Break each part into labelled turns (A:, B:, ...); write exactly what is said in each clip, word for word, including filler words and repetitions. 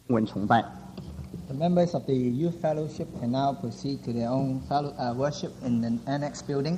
A: 文崇拜。
B: The members of the youth fellowship can now proceed to their own fellow, uh, worship in an annex building.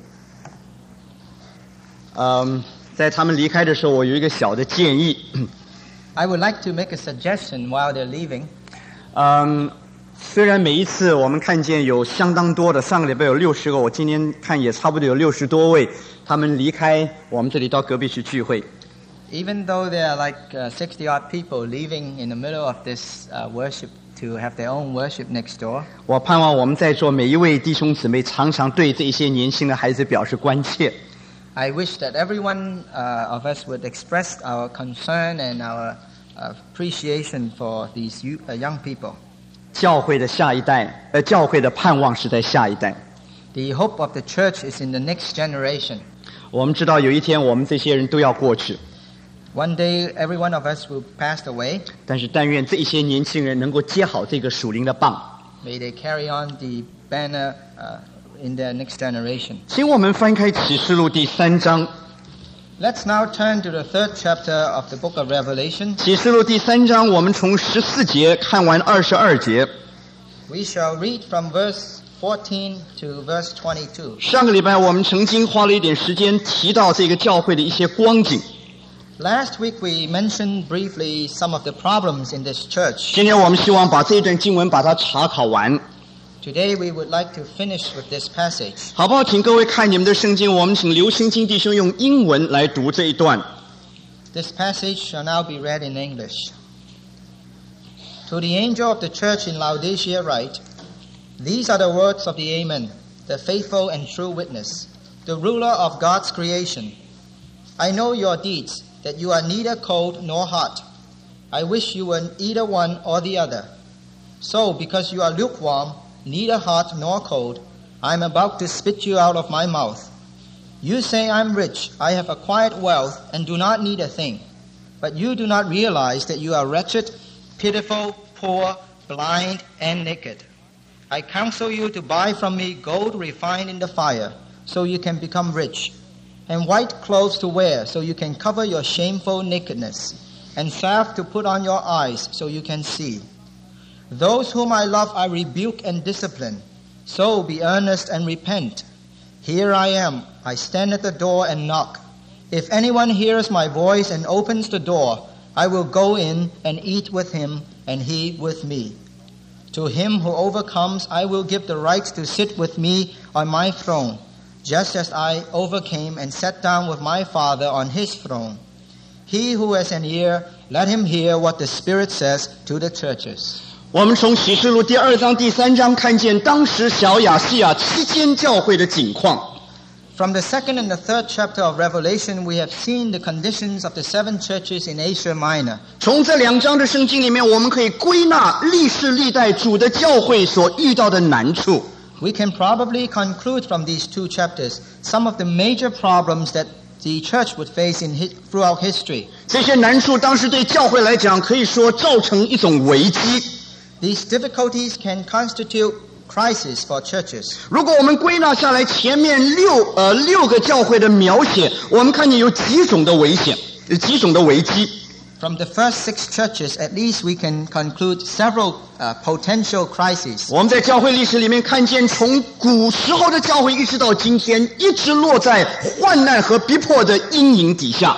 A: 嗯，在他们离开的时候，我有一个小的建议。
B: I would like to make a suggestion while they're leaving.
A: 嗯，虽然每一次我们看见有相当多的，上个礼拜有六十个，我今天看也差不多有六十多位，他们离开我们这里到隔壁去聚会。
B: Even though there are like uh, sixty odd people leaving in the middle of this uh, worship to have their own worship next door.
A: 我盼望我们在座每一位弟兄姊妹常常对这些年轻的孩子表示关切。
B: I wish that everyone uh, of us would express our concern and our uh, appreciation for these youth, uh, young people.
A: 教会的下一代，呃，教会的盼望是在下一代。
B: The hope of the church is in the next generation.
A: 我们知道有一天我们这些人都要过去。
B: One day, every one of us will pass away.
A: 但是但愿这一些年轻人能够接好这个属灵的棒。
B: May they carry on the banner uh, in their next generation.
A: 请我们翻开启示录第三章。
B: Let's now turn to the third chapter of the book of Revelation.
A: 启示录第三章，我们从十四节看完二十二节。
B: We shall read from verse fourteen to verse twenty-two.
A: 上个礼拜我们曾经花了一点时间提到这个教会的一些光景。
B: Last week we mentioned briefly some of the problems in this church.
A: 今天我们希望把这一段经文把它查考完。
B: Today we would like to finish with this passage.
A: 好不好？请各位看你们的圣经，我们请刘清金弟兄用英文来读这一段。
B: This passage shall now be read in English. To the angel of the church in Laodicea write, These are the words of the Amen, the faithful and true witness, the ruler of God's creation. I know your deeds, that you are neither cold nor hot. I wish you were either one or the other. So, because you are lukewarm, neither hot nor cold, I am about to spit you out of my mouth. You say, I'm rich, I have acquired wealth, and do not need a thing. But you do not realize that you are wretched, pitiful, poor, blind, and naked. I counsel you to buy from me gold refined in the fire, so you can become rich, and white clothes to wear, so you can cover your shameful nakedness, and salve to put on your eyes, so you can see. Those whom I love I rebuke and discipline. So be earnest and repent. Here I am. I stand at the door and knock. If anyone hears my voice and opens the door, I will go in and eat with him and he with me. To him who overcomes, I will give the right to sit with me on my throne, just as I overcame and sat down with my Father on his throne. He who has an ear, let him hear what the Spirit says to the churches.
A: 我们从启示录第二章第三章看见当时小亚细亚七间教会的景况。
B: From the second and the third chapter of Revelation, we have seen the conditions of the seven churches in Asia Minor.
A: 从这两章的圣经里面，我们可以归纳历世历代主的教会所遇到的难处。
B: We can probably conclude from these two chapters some of the major problems that the church would face in his, throughout history.
A: 这些难处当时对教会来讲，可以说造成一种危机。
B: These difficulties can constitute crisis for churches.
A: 如果我们归纳下来前面六呃六个教会的描写，我们看见有几种的危险，有几种的危机。
B: From the first six churches, at least we can conclude several uh, potential crises.
A: 我们在教会历史里面看见，从古时候的教会一直到今天，一直落在患难和逼迫的阴影底下。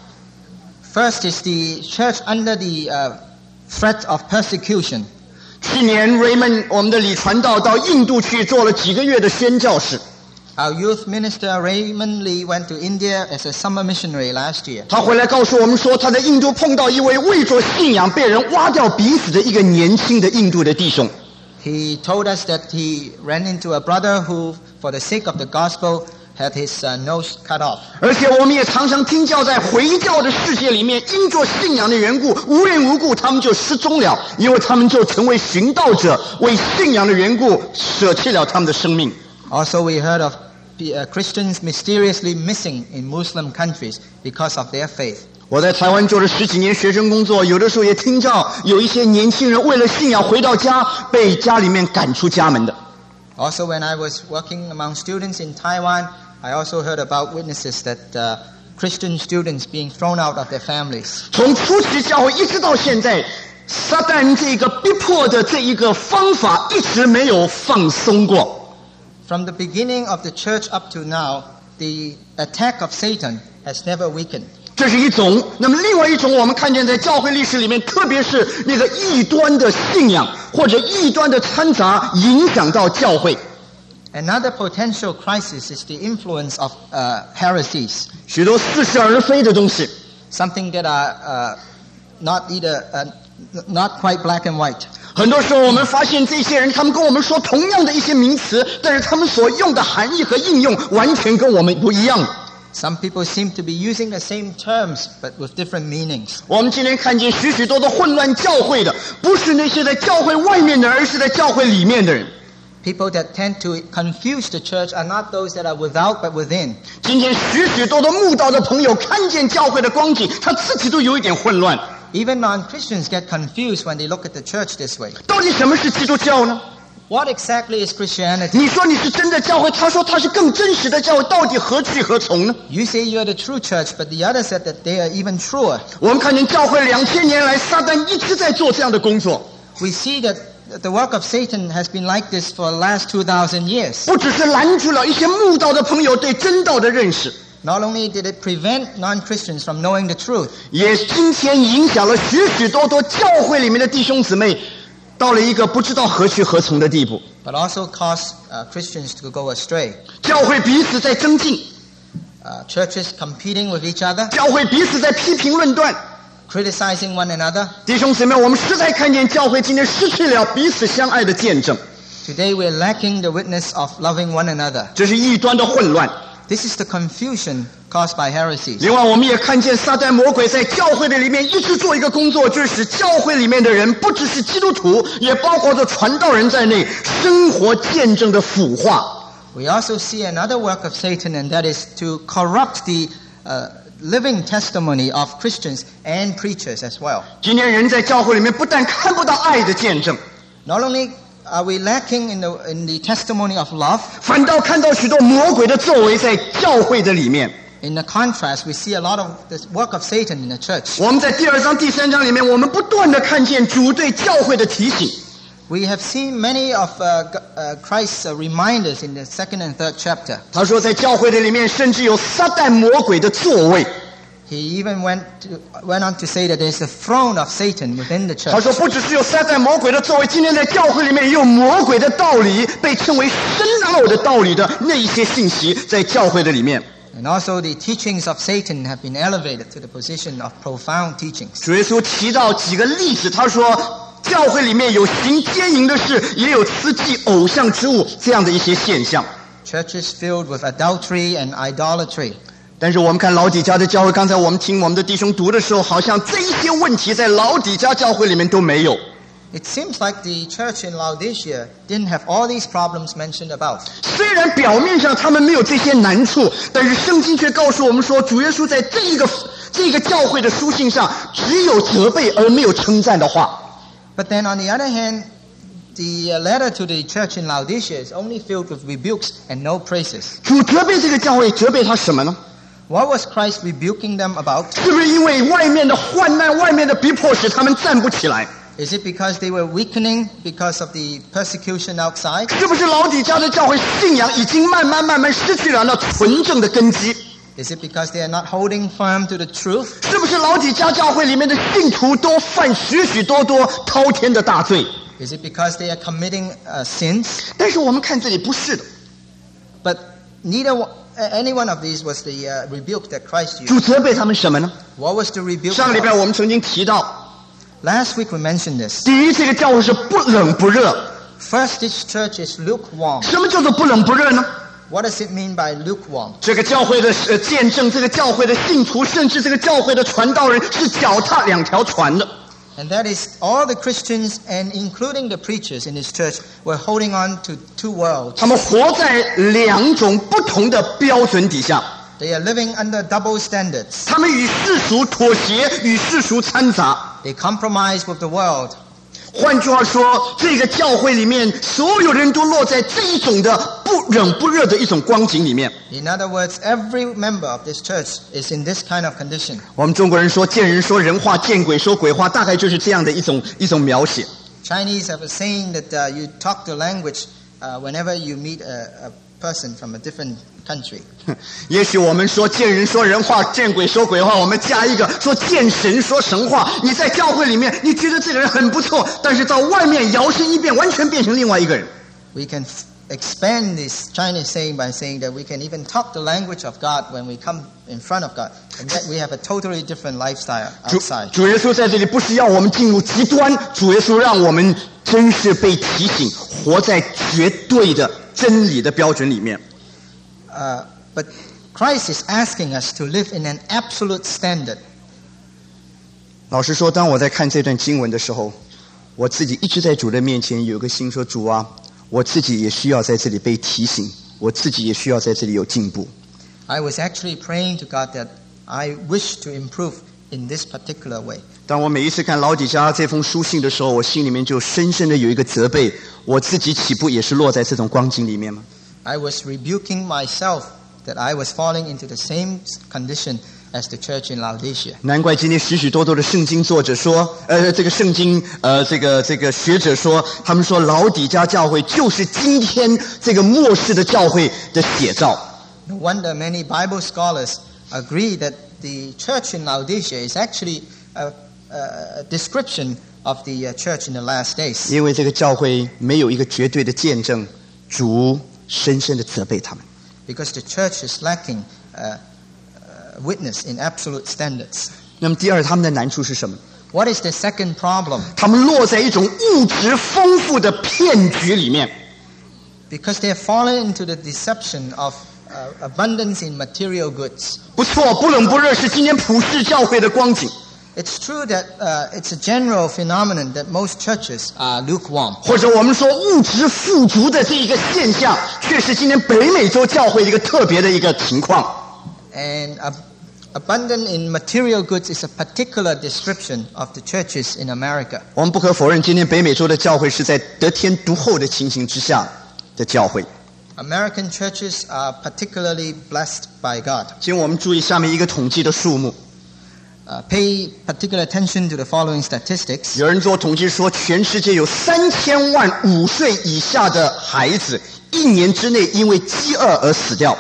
B: First is the church under the uh, threat of persecution.
A: 去年 Raymond 我们的李传道到印度去做了几个月的宣教士。
B: Our youth minister Raymond Lee went to India as a summer missionary last year.
A: 他回来告诉我们说，他在印度碰到一位为着信仰被人挖掉鼻子的一个年轻的印度的弟兄。
B: He told us that he ran into a brother who, for the sake of the gospel, had his uh, nose cut off.
A: 而且我们也常常听教，在回教的世界里面，因着信仰的缘故，无缘无故他们就失踪了，因为他们就成为寻道者，为信仰的缘故舍弃了他们的生命。
B: Also, we heard of uh, Christians mysteriously missing in Muslim countries because of their faith.
A: 我在台湾做了十几年学生工作，有的时候也听到有一些年轻人为了信仰回到家，被家里面赶出家门的。
B: Also, when I was working among students in Taiwan, I also heard about witnesses that uh, Christian students being thrown out of their families.
A: 从初期教会一直到现在， 撒旦这个逼迫的这一个方法一直没有放松过。
B: From the beginning of the church up to now, the attack of Satan has never weakened.
A: 这是一种，那么另外一种，我们看见在教会历史里面，特别是那个异端的信仰或者异端的掺杂，影响到教会。
B: Another potential crisis is the influence of uh, heresies.
A: 许多似是而非的东西。
B: Something that are uh, not either uh, not quite black and white.
A: 很多时候我们发现这些人，他们跟我们说同样的一些名词，但是他们所用的含义和应用完全跟我们不一样。
B: Some people seem to be using the same terms, but with different meanings.
A: 我们今天看见许许多多混乱教会的，不是那些在教会外面的，而是在教会里面的人。
B: People that tend to confuse the church are not those that are without, but within.
A: 今天许许多多慕道的朋友看见教会的光景，他自己都有一点混乱。
B: Even non-Christians get confused when they look at the church this way.
A: 到底什么是基督教呢？
B: What exactly is Christianity?
A: 你说你是真的教会，他说他是更真实的教会，到底何去何从呢？
B: You say you are the true church, but the others said that they are even truer.
A: 我们看见教会两千年来，撒旦一直在做这样的工作。
B: We see that the work of Satan has been like this for the last two thousand years.
A: 不只是拦住了一些慕道的朋友对真道的认识，
B: Not only did it prevent non-Christians from knowing the truth,
A: 也今天影响了许许多多教会里面的弟兄姊妹，到了一个不知道何去何从的地步。
B: but also caused uh, Christians to go astray.
A: 教会彼此在争竞，
B: Uh, churches competing with each other,
A: 教会彼此在批评论断。
B: criticizing one another.
A: 弟兄姊妹，我们实在看见教会今天失去了彼此相爱的见证，
B: Today we're lacking the witness of loving one another.
A: 这是异端的混乱。
B: This is the confusion caused by heresies.
A: 另外，我们也看见撒旦魔鬼在教会的里面一直做一个工作，就是使教会里面的人，不只是基督徒，也包括着传道人在内，生活见证的腐化。
B: We also see another work of Satan, and that is to corrupt the uh, living testimony of Christians and preachers as well.
A: 今天人在教会里面不但看不到爱的见证，
B: Not only are we lacking in the, in the testimony of love,
A: 反倒看到许多魔鬼的作为在教会的里面。
B: in the contrast, we see a lot of this work of Satan in the church.
A: 我们在第二章、第三章里面，我们不断的看见主对教会的提醒。
B: We have seen many of uh, uh, Christ's uh, reminders in the second and third chapter.
A: 他说，在教会的里面，甚至有撒旦魔鬼的作为。
B: He even went to, went on to say that there's a throne of Satan within the
A: 他
B: church.
A: 说，不只是有撒旦魔鬼的作为，今天在教会里面也有魔鬼的道理，被称为深奥的道理的那一些信息，在教会的里面。
B: And also the teachings of Satan have been elevated to the position of profound teachings.
A: 主耶稣提到几个例子，他说，教会里面有行奸淫的事，也有私祭偶像之物这样的一些现象。
B: Churches filled with adultery and idolatry.
A: 但是我们看老底嘉的教会，刚才我们听我们的弟兄读的时候，好像这一些问题在老底嘉教会里面都没有。
B: It seems like the church in Laodicea didn't have all these problems mentioned above.
A: 虽然表面上他们没有这些难处，但是圣经却告诉我们说，主耶稣在这一个这个教会的书信上，只有责备而没有称赞的话。
B: But then on the other hand, the uh, letter to the church in Laodicea is only filled with rebukes and no praises.
A: 主责备这个教会，责备他什么呢？
B: What was Christ rebuking them about?
A: 是不是因为外面的患难、外面的逼迫使他们站不起来？
B: Is it because they were weakening because of the persecution outside?
A: 是不是老底嘉的教会信仰已经慢慢慢慢失去了那纯正的根基？
B: Is it because they are not holding firm to the truth?
A: 是不是老底嘉教会里面的信徒都犯许许多多滔天的大罪？
B: Is it because they are committing uh, sins?
A: 但是我们看这里不是的，
B: But neither one, any one of these was the uh, rebuke that Christ
A: 主
B: used.
A: 责备他们什么呢？
B: What was the rebuke?
A: 上个礼拜
B: about?
A: 我们曾经提到，
B: Last week we mentioned this.
A: 第一，这个教会是不冷不热。
B: First, this church is lukewarm.
A: 什么叫做不冷不热呢？
B: What does it mean by lukewarm?
A: 这个教会的呃见证，这个教会的信徒，甚至这个教会的传道人是脚踏两条船的。
B: And that is all the Christians and including the preachers in this church were holding on to two worlds.
A: 他们活在两种不同的标准底下，
B: They are living under double standards.
A: 他们与世俗妥协，与世俗掺杂。
B: They compromise with the world.
A: 换句话说，这个教会里面所有人都落在这一种的不冷不热的一种光景里面。
B: In other words, every member of this church is in this kind of condition.
A: 我们中国人说见人说人话，见鬼说鬼话，大概就是这样的一种一种描写。
B: Chinese have a saying that uh, you talk the language uh, whenever you meet a, a person from a different country.
A: 也许我们说见人说人话，见鬼说鬼话，我们加一个说见神说神话。你在教会里面，你觉得这个人很不错，但是到外面摇身一变，完全变成另外一个人。
B: We can f- expand this Chinese saying by saying that we can even talk the language of God when we come in front of God, and yet we have a totally different lifestyle
A: 主
B: outside.
A: 主耶稣在这里不是要我们进入极端，主耶稣让我们真是被提醒，活在绝对的真理的标准里面。
B: Uh, but Christ is asking us to live in an absolute standard.
A: 老实说，当我在看这段经文的时候，我自己一直在主的面前有个心说：主啊，我自己也需要在这里被提醒，我自己也需要在这里有进步。
B: I was actually praying to God that I wish to improve in this particular way.
A: 当我每一次看老底嘉这封书信的时候，我心里面就深深的有一个责备，我自己岂不也是落在这种光景里面吗？
B: I was rebuking myself that I was falling into the same condition as the church in Laodicea.
A: 难怪今天许许多多的圣经作者说，呃，这个圣经，呃，这个这个学者说，他们说老底嘉教会就是今天这个末世的教会的写照。
B: No wonder many Bible scholars agree that the church in Laodicea is actually a, a description of the uh, church in the last days.
A: 因为这个教会没有一个绝对的见证，主深深的责备他们。
B: Because the church is lacking uh, uh, witness in absolute standards.
A: 那么第二，他们的难处是什么？
B: What is the second problem?
A: 他们落在一种物质丰富的骗局里面。
B: Because they have fallen into the deception of uh, abundance in material goods.
A: 不错，不冷不热是今天普世教会的光景。
B: It's true that uh, it's a general phenomenon that most churches are lukewarm.
A: 或者我们说物质富足的这一个现象，却是今天北美洲教会的一个特别的一个情况。
B: And uh, abundant in material goods is a particular description of the churches in America.
A: 我们不可否认，今天北美洲的教会是在得天独厚的情形之下的教会。
B: American churches are particularly blessed by God.
A: 请我们注意下面一个统计的数目。
B: Uh, pay particular attention to the following statistics.
A: 有人做统计说，全世界有三千万五岁以下的孩子，一年之内因为饥饿而死掉。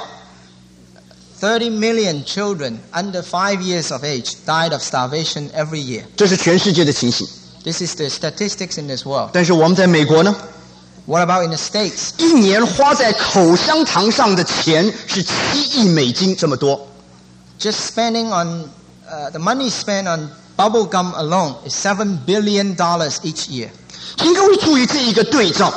B: thirty million children under five years of age died of starvation every year.
A: 这是全世界的情形。
B: This is the statistics in this world.
A: 但是我们在美国呢，
B: What about in the States?
A: 一年花在口香糖上的钱是七亿美金这么多。
B: Just spending on uh, the money spent on bubble gum alone is seven billion dollars each year.
A: 请各位注意这一个对照。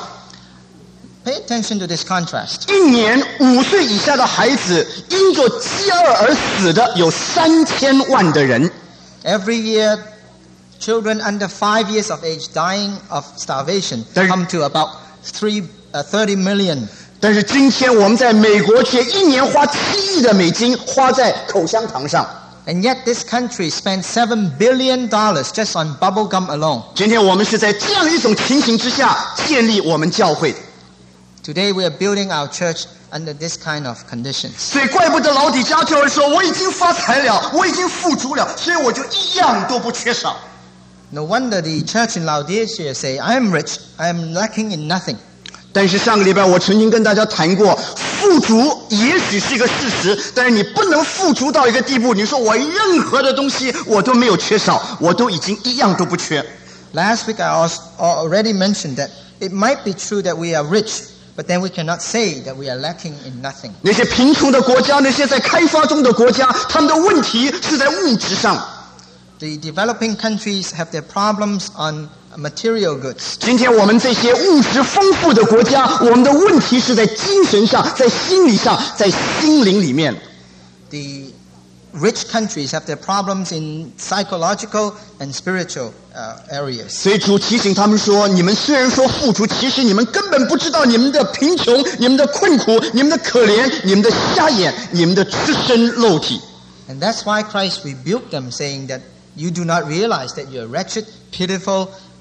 B: Pay attention to this contrast.
A: 一年五岁以下的孩子因着饥饿而死的有三千万的人。
B: Every year, children under five years of age dying of starvation
A: There-
B: come to about three, uh, thirty million.
A: 但是今天我们在美国却一年花七亿的美金花在口香糖上。
B: And yet this country spends seven billion dollars just on bubble gum alone.
A: 今天我们是在这样一种情形之下建立我们教会的，
B: Today we are building our church under this kind of conditions.
A: 所以怪不得老底嘉教会说：“我已经发财了，我已经富足了，所以我就一样都不缺少。”
B: No wonder the church in Laodicea say, I am rich, I am lacking in nothing.
A: 但是上个礼拜我曾经跟大家谈过，富足也许是一个事实，但是你不能富足到一个地步，你说我任何的东西我都没有缺少，我都已经一样都不缺。
B: Last week I als- already mentioned that it might be true that we are rich, but then we cannot say that we are lacking in nothing.
A: 那些贫穷的国家，那些在开发中的国家，他们的问题是在物质上。
B: The developing countries have their problems on material goods.
A: 今天我们这些物质丰富的国家，我们的问题是在精神上，在心理上，在心灵里面。
B: The rich countries have their problems in psychological and spiritual uh, areas.
A: 所以主提醒他们说：你们虽然说富足，其实你们根本不知道你们的贫穷、你们的困苦、你们的可怜、你们的瞎眼、你们的赤身肉体。
B: And that's why Christ rebuked them, saying that you do not realize that you're wretched, pitiful,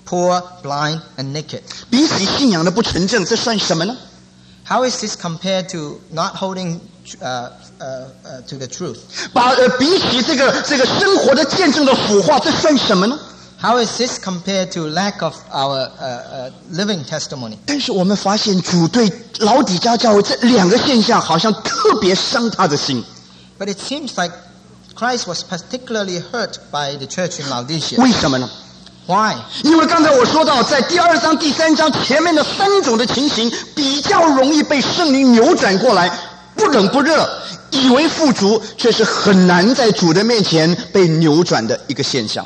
B: poor, blind, and naked.
A: 比起信仰的不纯正，这算什么呢？
B: How is this compared to not holding uh, uh, uh, to the truth?
A: 把呃比起这个这个生活的见证的腐化，这算什么呢？
B: How is this compared to lack of our uh, uh, living testimony?
A: 但是我们发现主对老底嘉教会这两个现象好像特别伤他的心。
B: But it seems like Christ was particularly hurt by the church in Laodicea.
A: 为什么呢？
B: Why?
A: 因为刚才我说到，在第二章、第三章前面的三种的情形，比较容易被圣灵扭转过来，不冷不热，以为富足，却是很难在主的面前被扭转的一个现象。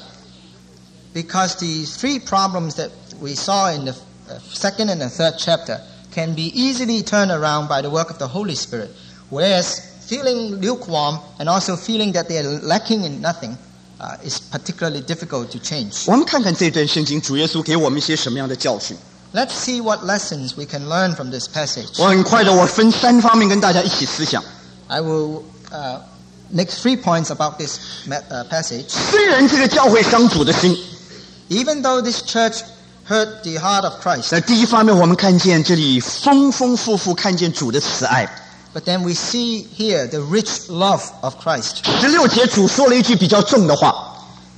B: Because the three problems that we saw in the second and the third chapter can be easily turned around by the work of the Holy Spirit, whereas feeling lukewarm and also feeling that they are lacking in nothing uh, is particularly difficult to change.
A: 我们看看这段圣经，主耶稣给我们一些什么样的教训。
B: Let's see what lessons we can learn from this passage.
A: 我很快的，我分三方面跟大家一起思想。
B: I will uh, make three points about this uh, passage.
A: 虽然这个教会伤主的心，
B: Even though this church hurt the heart of Christ,
A: 在第一方面，我们看见这里丰丰富富看见主的慈爱。
B: but then we see here the rich love of Christ.
A: 十六节主说了一句比较重的话，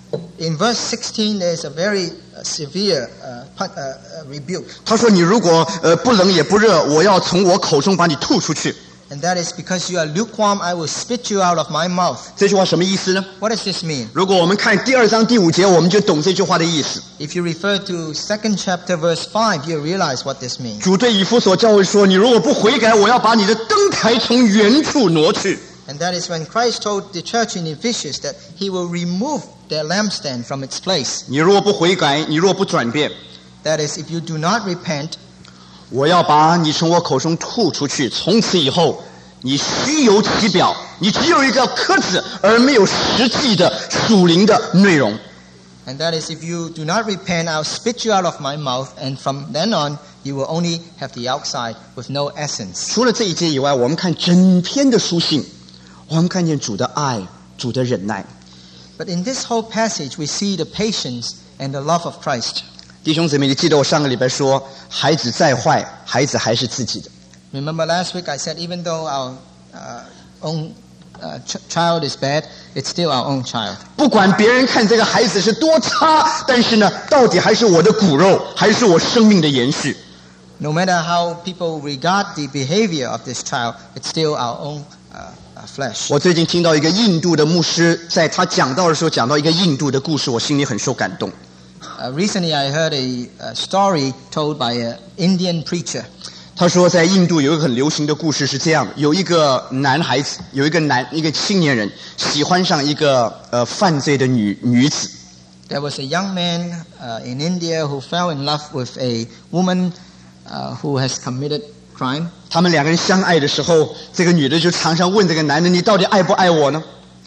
B: In verse sixteen, there is a very uh, severe uh, pun- uh, uh, rebuke,
A: 他说：“你如果呃不冷也不热，我要从我口中把你吐出去。
B: and that is because you are lukewarm, I will spit you out of my mouth. ”
A: 这句话什么意思呢？
B: What does this mean?
A: 如果我们看第二章第五节，我们就懂这句话的意思。
B: If you refer to second chapter, verse five, you realize what this means.
A: 主对以弗所教会说：“你如果不悔改，我要把你的灯台从原处挪去。”
B: And that is when Christ told the church in Ephesus that he will remove their lampstand from its place.
A: 你如果不悔改，你若不转变，
B: That is, if you do not repent,
A: 我要把你从我口中吐出去。从此以后，你虚有其表，你只有一个壳子，而没有实际的属灵的内容。
B: and that is, if you do not repent, I'll spit you out of my mouth, and from then on, you will only have the outside with no essence.
A: 除了这一节以外，我们看整篇的书信，我们看见主的爱，主的忍耐。
B: But in this whole passage, we see the patience and the love of Christ.
A: 弟兄姊妹，你记得我上个礼拜说，孩子再坏，孩子还是自己的。
B: Remember last week I said even though our uh, own uh, ch- child is bad, it's still our own child.
A: 不管别人看这个孩子是多差，但是呢，到底还是我的骨肉，还是我生命的延续。
B: No matter how people regard the behavior of this child, it's still our own uh, uh, flesh.
A: 我最近听到一个印度的牧师，在他讲道的时候讲到一个印度的故事，我心里很受感动。
B: Uh, recently I heard a, a story told by an Indian preacher.
A: 他说，在印度有一个很流行的故事是这样的：有一个男孩子，有一个男一个青年人喜欢上一个呃犯罪的女女子。
B: There was a young man uh, in India who fell in love with a woman uh, who has committed crime.
A: 他们两个人相爱的时候，这个女的就常常问这个男的：“你到底爱不爱我呢？”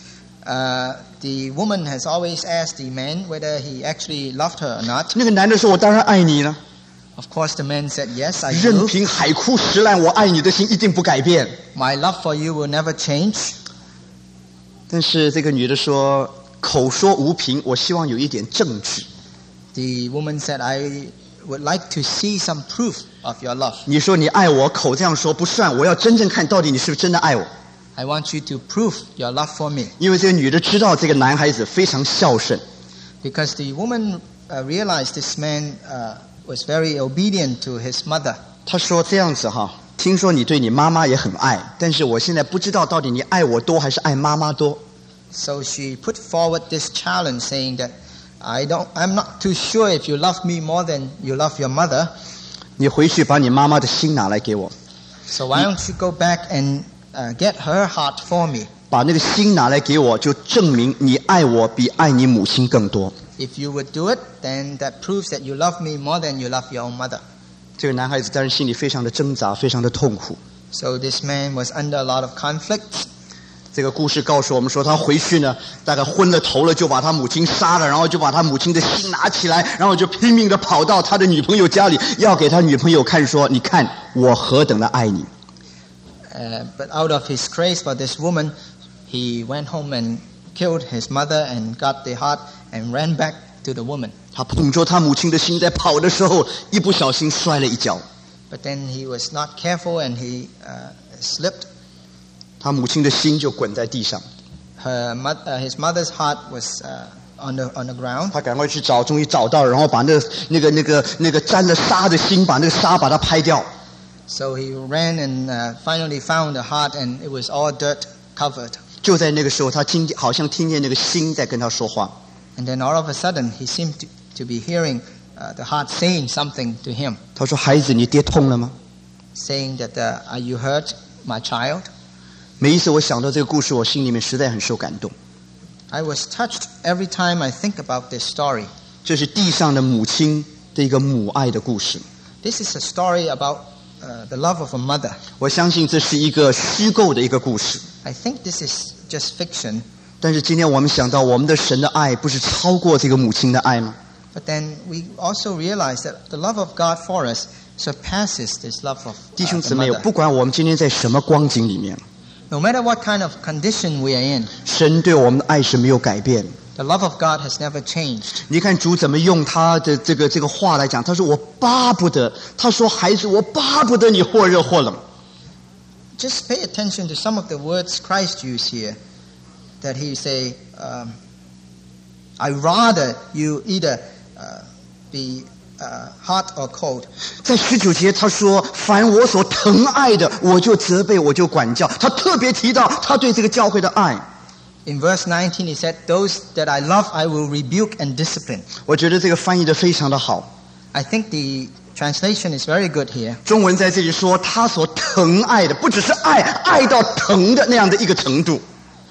B: Uh, the woman has always asked the man whether he actually loved her or not.
A: 那个男的说：“我当然爱你了。
B: Of course, the man said, yes, I
A: 任
B: do.
A: 凭海枯石烂，我爱你的心一定不改变。”
B: My love for you will never change.
A: 但是这个女的说：“口说无凭，我希望有一点证据。
B: The woman said, I would like to see some proof of your love.
A: 你说你爱我，口这样说不算，我要真正看到底你是不是真的爱我。”
B: I want you to prove your love for me.
A: 因为这个女的知道这个男孩子非常孝顺，
B: Because the woman uh, realized this man uh, was very obedient to his mother.
A: 她说这样子哈，听说你对你妈妈也很爱，但是我现在不知道到底你爱我多还是爱妈妈多。
B: So she put forward this challenge saying that I don't, I'm not too sure if you love me more than you love your mother.
A: 你回去把你妈妈的心拿来给我，
B: So why don't you go back and uh, get her heart for me?
A: 把那个心拿来给我，就证明你爱我比爱你母亲更多。
B: If you would do it, then that proves that you love me more than you love your own mother.
A: 这个男孩子当然心里非常的挣扎，非常的痛苦。
B: So this man was under a lot of conflict.
A: 这个故事告诉我们说，他回去呢，大概昏了头了，就把他母亲杀了，然后就把他母亲的心拿起来，然后就拼命的跑到他的女朋友家里，要给他女朋友看，说：“你看我何等的爱你。”
B: Uh, but out of his craze for this woman, he went home and killed his mother and got the heart and ran back to the woman.
A: 他捧着他母亲的心，在跑的时候，一不小心摔了一跤。
B: But then he was not careful and he uh, slipped.
A: 他母亲的心就滚在地上。
B: Her mo- uh, his mother's heart was uh, on the on the ground.
A: 他赶快去找，终于找到了，然后把那那个那个那个沾了沙的心，把那个沙把它拍掉。
B: So he ran and uh, finally found the heart, and it was all dirt covered.
A: 就在那个时候，他听好像听见那个心在跟他说话。
B: And then all of a sudden, he seemed to, to be hearing uh, the heart saying something to him,
A: 他说：“孩子，你跌痛了吗
B: saying that, uh, "Are you hurt, my child?" ？”
A: 每一次我想到这个故事，我心里面实在很受感动。
B: I was touched every time I think about this story.
A: 这是地上的母亲的一个母爱的故事。
B: This is a story about uh, the love of a mother.
A: 我相信这是一个虚构的一个故事。
B: I think this is just fiction,
A: 但是今天我们想到，我们的神的爱不是超过这个母亲的爱吗？
B: but then we also realize that the love of God for us surpasses this love of
A: 弟
B: uh,
A: 兄
B: the
A: 姊妹，
B: mother.
A: 不管我们今天在什么光景里面，
B: No matter what kind of condition we are in,
A: 神对我们的爱是没有改变。
B: the love of God has never changed.
A: 你看主怎么用他的这个这个话来讲，他说：“我巴不得。”他说：“孩子，我巴不得你或热或冷。”
B: Just pay attention to some of the words Christ used here. That he say, um, "I rather you either uh, be uh, hot or cold."
A: 在十九节他说：“凡我所疼爱的，我就责备，我就管教。”他特别提到他对这个教会的爱。
B: In verse nineteen, he said, "Those that I love, I will rebuke and discipline."
A: 我觉得这个翻译的非常的好。
B: I think the translation is very good here.
A: 中文在这里说，他所疼爱的，不只是爱，爱到疼的那样的一个程度。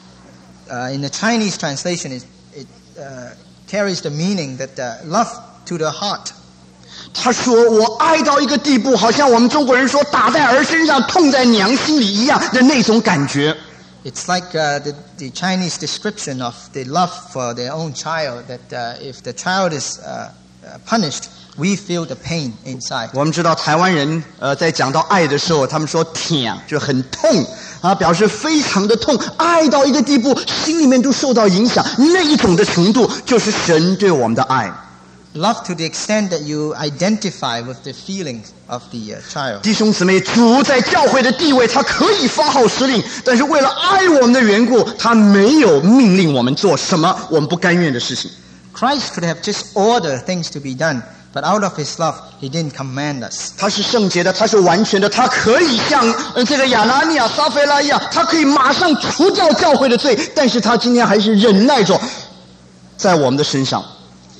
B: Uh, in the Chinese translation, it, it uh, carries the meaning that uh, love to the heart.
A: 他说：“我爱到一个地步，好像我们中国人说打在儿身上，痛在娘心里一样的那种感觉。”
B: It's like uh, the, the Chinese description of the love for their own child, that uh, if the child is uh, uh, punished, we feel the pain inside.
A: 我们知道台湾人呃在讲到爱的时候，他们说“痛”就很痛啊，表示非常的痛，爱到一个地步，心里面都受到影响，那一种的程度就是神对我们的爱。
B: Love to the extent that you identify with the feelings of the uh, child.
A: 弟兄姊妹，主在教会的地位，他可以发号施令，但是为了爱我们的缘故，他没有命令我们做什么我们不甘愿的事情。
B: Christ could have just ordered things to be done, but out of his love, he didn't command us.
A: 他是圣洁的，他是完全的，他可以像呃这个亚拿尼亚、撒菲拉一样，他可以马上除掉教会的罪，但是他今天还是忍耐着，在我们的身上。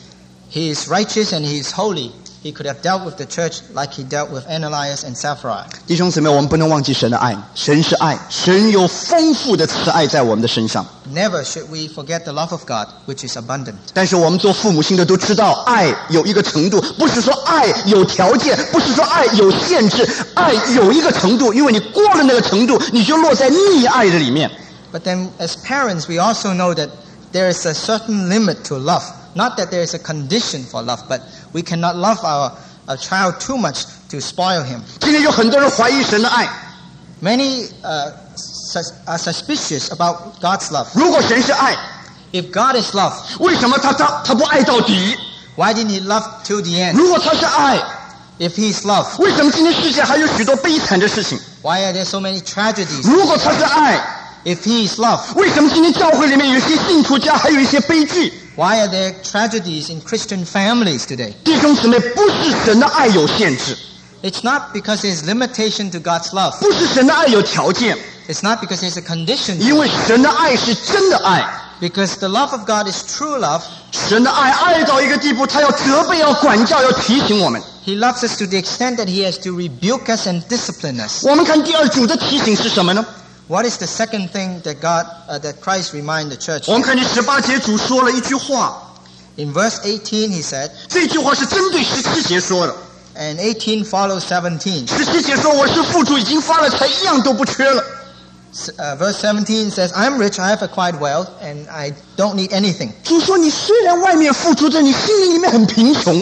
B: He is righteous and he is holy. He could have dealt with the church like he dealt with Ananias and Sapphira.
A: 弟兄姊妹，我们不能忘记神的爱，神是爱，神有丰富的慈爱在我们的身上。
B: Never should we forget the love of God, which is abundant.
A: 但是我们做父母亲的都知道，爱有一个程度，不是说爱有条件，不是说爱有限制，爱有一个程度，因为你过了那个程度，你就落在溺爱的里面。
B: But then as parents, we also know that there is a certain limit to love. Not that there is a condition for love, but we cannot love our, our child too much to spoil him.
A: 今天有很多人怀疑神的爱，
B: Many uh, sus- are suspicious about God's love.
A: 如果神是爱，
B: If God is love,
A: 为什么他他他不爱到底？
B: why didn't he love till the end?
A: 如果他是爱，
B: If he is love,
A: 为什么今天世界还有许多悲惨的事情？
B: why are there so many tragedies?
A: 如果他是爱，
B: If he is love,
A: 为什么今天教会里面有一些信徒家还有一些悲剧？
B: why are there tragedies in Christian families today?
A: 弟兄姊妹，不是神的爱有限制，
B: It's not because there's limitation to God's love.
A: 不是神的爱有条件，
B: It's not because there's a condition.
A: 因为神的爱是真的爱。
B: Because the love of God is true love.
A: 神的爱爱到一个地步，他要责备、要管教、要提醒我们。
B: He loves us to the extent that he has to rebuke us and discipline us.
A: 我们看第二主的提醒是什么呢？
B: What is the second thing that God, uh, that Christ remind the church?
A: 我们看第十八节，主说了一句话，
B: In verse eighteen, he said,
A: 这句话是针对十七节说的。
B: and eighteen follows seventeen.
A: 十七节说：“我是富足，已经发了财，一样都不缺了。”
B: S- Uh, verse seventeen says, I'm rich, I have acquired wealth, and I don't need anything.
A: 主说：“你虽然外面富足着，你心灵里面很贫穷。”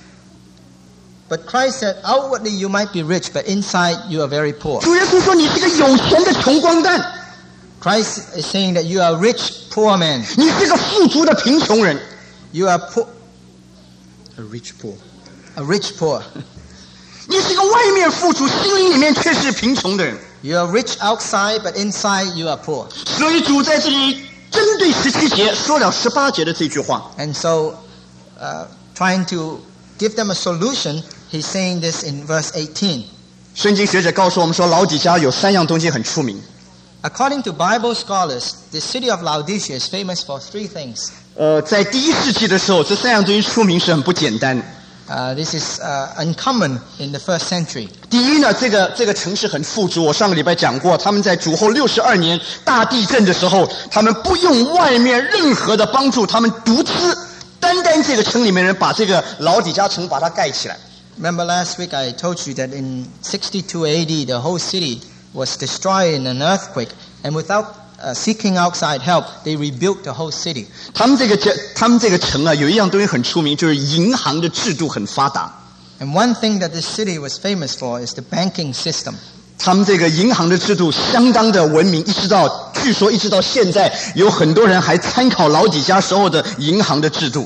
B: But Christ said, outwardly you might be rich, but inside you are very poor.
A: 主耶稣说：“你是个有钱的穷光蛋，
B: Christ is saying that you are rich, poor man.
A: 你是个富足的贫穷人。”
B: You are poor.
A: A rich poor.
B: A rich poor.
A: 你是一个外面富足，心灵里面却是贫穷的人。
B: You are rich outside, but inside you are poor.
A: 所以主在这里针对十七节说了十八节的这句话。
B: And so, uh, trying to give them a solution, he's saying this in verse eighteen.
A: 圣经学者告诉我们说，老底嘉有三样东西很出名。
B: According to Bible scholars, the city of Laodicea is famous for three things.
A: 呃，在第一世纪的时候，这三样东西出名是很不简单的。
B: Uh, this is uh, uncommon in the first century.
A: 第一呢，这个这个城市很富足。我上个礼拜讲过，他们在主后六十二年大地震的时候，他们不用外面任何的帮助，他们独资，单单这个城里面人把这个老底嘉城把它盖起来。
B: Remember last week I told you that in sixty-two A D the whole city was destroyed in an earthquake, and without uh, seeking outside help, they rebuilt the whole city.
A: 他们这个这他们这个城啊，有一样东西很出名，就是银行的制度很发达。
B: And one thing that this city was famous for is the banking system.
A: 他们这个银行的制度相当的文明，一直到据说一直到现在，有很多人还参考老底嘉时候的银行的制度。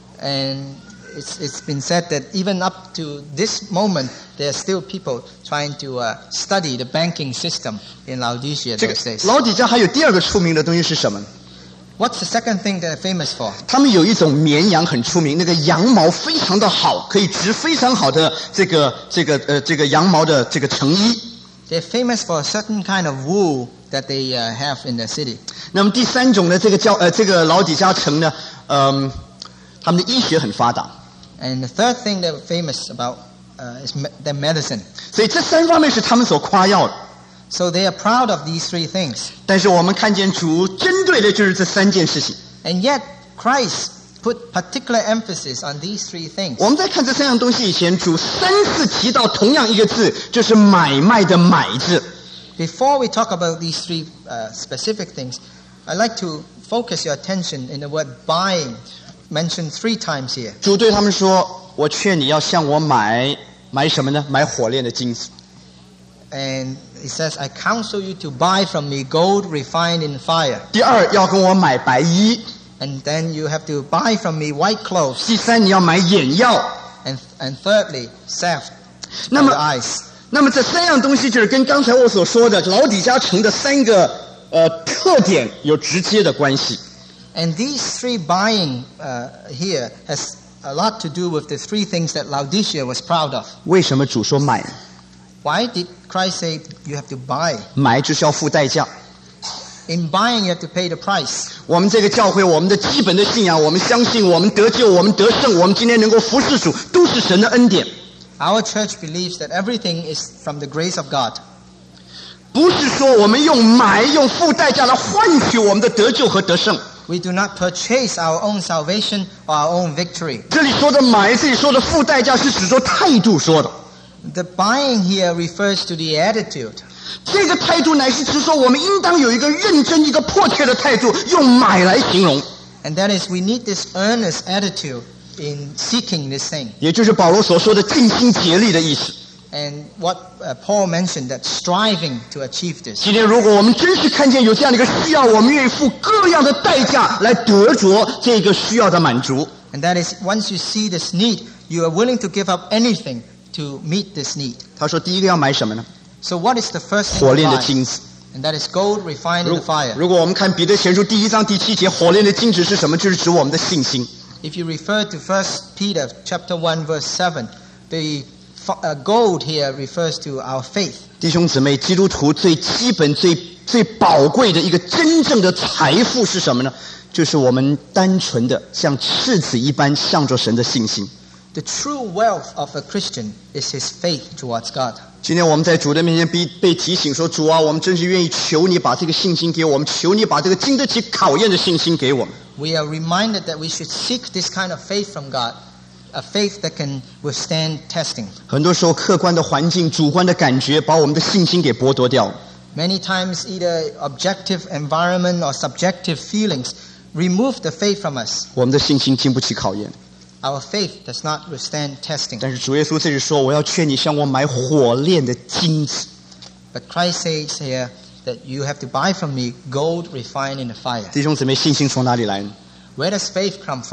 B: And it's, it's been said that even up to this moment, there are still people trying to uh, study the banking system in Laodicea
A: 这个
B: those days.
A: 老底嘉还有第二个出名的东西是什么？
B: What's the second thing they're famous for?
A: 他们有一种绵羊很出名，那个羊毛非常的好，可以织非常好的这个这个呃这个羊毛的这个成衣。
B: They're famous for a certain kind of wool that they uh, have in the city.
A: 那么第三种呢，这个叫呃这个老底嘉城呢，嗯、呃，他们的医学很发达。
B: And the third thing they're famous about uh, is me- their medicine.
A: 所以这三方面是他们所夸耀的。
B: So they are proud of these three things.
A: 但是我们看见主针对的就是这三件事情。
B: And yet Christ put particular emphasis on these three things.
A: 我们在看这三样东西以前，主三次提到同样一个字，就是买卖的买字。
B: Before we talk about these three uh, specific things, I'd like to focus your attention in the word buying, mentioned three times here.
A: 主对他们说：“我劝你要向我买买什么呢？买火炼的金子。”
B: And he says, I counsel you to buy from me gold refined in fire.
A: 第二，要跟我买白衣。
B: And then you have to buy from me white clothes.
A: 第三，你要买眼药。
B: And, and thirdly, salve
A: 那
B: for
A: 么
B: your eyes.
A: 那么这三样东西就是跟刚才我所说的老底嘉城的三个呃特点有直接的关系。
B: And these three buying uh, here has a lot to do with the three things that Laodicea was proud of.
A: 为什么主说买？
B: Why did Christ say you have to buy?
A: 买就是要付代价。
B: In buying, you have to pay the price.
A: 我们这个教会，我们的基本的信仰，我们相信我们得救，我们得胜，我们今天能够服侍主，都是神的恩典。
B: Our church believes that everything is from the grace of God.
A: 不是说我们用买、用付代价来换取我们的得救和得胜。
B: We do not purchase our own salvation or our own victory.
A: 这里说的买，这里说的付代价，是指说态度说的。
B: The buying here refers to the attitude.
A: 这个态度乃是指说，我们应当有一个认真、一个迫切的态度，用买来形容。
B: And that is, we need this earnest attitude in seeking this thing.
A: 也就是保罗所说的尽心竭力的意思。
B: And what uh, Paul mentioned, that striving to achieve this.
A: 今天如果我们真是看见有这样的一个需要，我们愿意付各样的代价来得着这个需要的满足。
B: And that is, once you see this need, you are willing to give up anything to meet this need.
A: 他说，第一个要买什么呢？
B: So what is the first thing
A: 火
B: to
A: 炼的
B: buy?
A: 金子。
B: And that is gold refined in
A: 如
B: the fire.
A: 如果我们看彼得前书第一章第七节，火炼的金子是什么？就是指我们的信心。
B: If you refer to First Peter chapter one verse seven, the uh, gold here refers to our faith.
A: 弟兄姊妹，基督徒最基本、最最宝贵的一个真正的财富是什么呢？就是我们单纯的像赤子一般向着神的信心。
B: The true wealth of a Christian is his faith towards God.
A: 今天我们在主的面前被被提醒说，主啊，我们真是愿意求你把这个信心给我们，求你把这个经得起考验的信心给我们。
B: We are reminded that we should seek this kind of faith from God, a faith that can withstand testing.
A: 很多时候，客观的环境、主观的感觉，把我们的信心给剥夺掉了。
B: Many times either objective environment or subjective feelings remove the faith from us.
A: 我们的信心经不起考验。
B: Our faith does not withstand testing.
A: 但是主耶稣这里说，我要劝你向我买火炼的金子。
B: But Christ says here that you have to buy from me gold refined in the fire.
A: 弟兄姊妹，信心从哪里来呢？
B: Where does faith come from?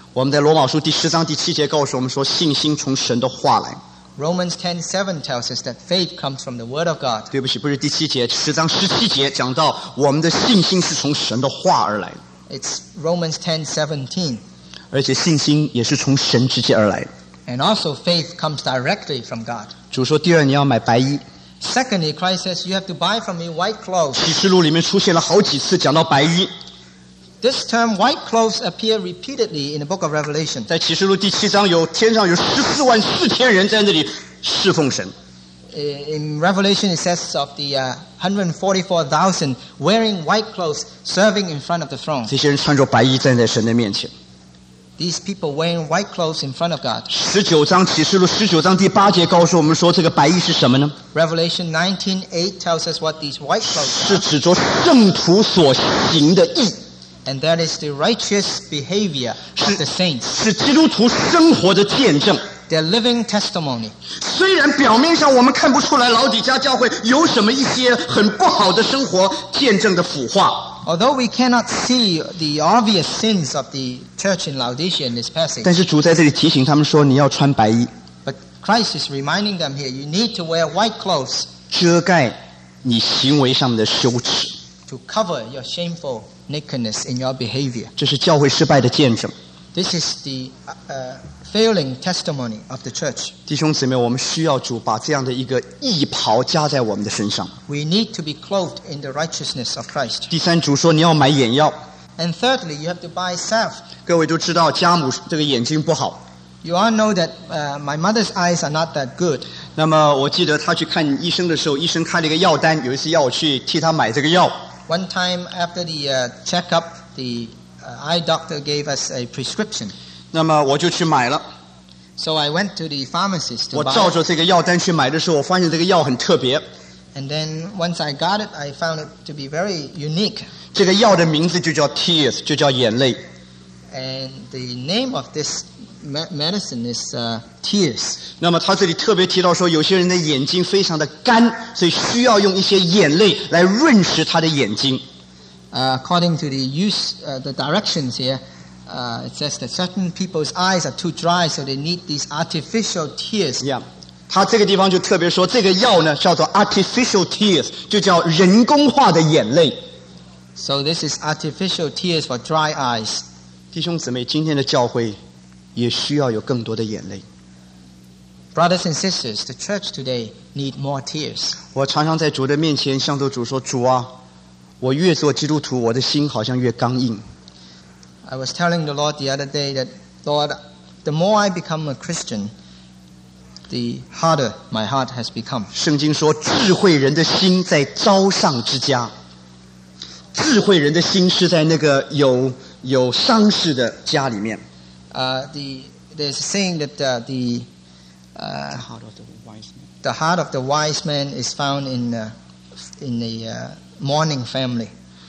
A: 我们在罗马书第十章第七节告诉我们说，信心从神的话来。
B: Romans ten seven tells us that faith comes from the Word of God.
A: 对不起，不是第七节，十章十七节讲到我们的信心是从神的话而来的。
B: It's Romans ten seventeen.
A: 而且信心也是从神直接而来的。
B: And also faith comes directly from God.
A: 主说，第二你要买白衣。
B: Secondly, Christ says you have to buy from me white clothes.
A: 启示录里面出现了好几次讲到白衣。
B: This term white clothes appear repeatedly in the book of Revelation.
A: 在启示录第七章有天上有十四万四千人在那里侍奉神。
B: In Revelation it says of the uh, one hundred forty-four thousand wearing white clothes serving in front of the throne.
A: 这些人穿着白衣站在神的面前。
B: These people wearing white clothes in front of God.
A: 十九章启示录十九章第八节告诉我们说，这个白衣是什么呢？
B: Revelation nineteen eight tells us what these white clothes
A: 是
B: are.
A: 指着圣徒所行的义。
B: And that is the righteous behavior of the saints.
A: 是基督徒生活的见证。
B: Their living testimony.
A: 虽然表面上我们看不出来老底嘉教会有什么一些很不好的生活见证的腐化。
B: Although we cannot see the obvious sins of the church in Laodicea in this passage.
A: 但是主在这里提醒他们说，你要穿白衣。
B: But Christ is reminding them here, you need to wear white clothes.
A: 遮盖你行为上面的羞耻。
B: To cover your shameful nakedness in your behavior.
A: 这是教会失败的见证。
B: This is the uh, failing testimony of the church.
A: 弟兄姊妹，我们需要主把这样的一个义袍加在我们的身上。
B: We need to be clothed in the righteousness of Christ.
A: 第三，主说你要买眼药。
B: And thirdly, you have to buy salve.
A: 各位都知道家母这个眼睛不好。
B: You all know that uh, my mother's eyes are not that good.
A: 那么我记得她去看医生的时候，医生开了一个药单，有一次要我去替她买这个药。
B: One time after the uh, checkup, the uh, eye doctor gave us a prescription.
A: 那么我就去买了。
B: So I went to the pharmacist to
A: 我
B: buy
A: 照
B: it.
A: 着这个药单去买的时候，我发现这个药很特别。
B: And then once I got it, I found it to be very unique.
A: 这个药的名字就叫 tears， 就叫眼泪。
B: And the name of this me- medicine is uh, tears.
A: 那么他这里特别提到说，有些人的眼睛非常的干，所以需要用一些眼泪来润湿他的眼睛。
B: Uh, according to the use, uh, the directions here, uh, it says that certain people's eyes are too dry, so they need these artificial tears.
A: Yeah. 他这个地方就特别说，这个药呢叫做 artificial tears， 就叫人工化的眼泪。
B: So this is artificial tears for dry eyes.
A: 弟兄姊妹，今天的教会也需要有更多的眼泪。
B: Brothers and sisters, the church today need more tears.
A: 我常常在主的面前向着主说：“主啊，我越做基督徒，我的心好像越刚硬。”
B: I was telling the Lord the other day that, Lord, the more I become a Christian, the harder my heart has become.
A: 圣经说，智慧人的心在招上之家。智慧人的心是在那个有有丧事的家里面。
B: Uh, the, there's a saying that uh, the uh,
A: Heart of the wise man.
B: the heart of the wise man is found in uh, in the uh, mourning family.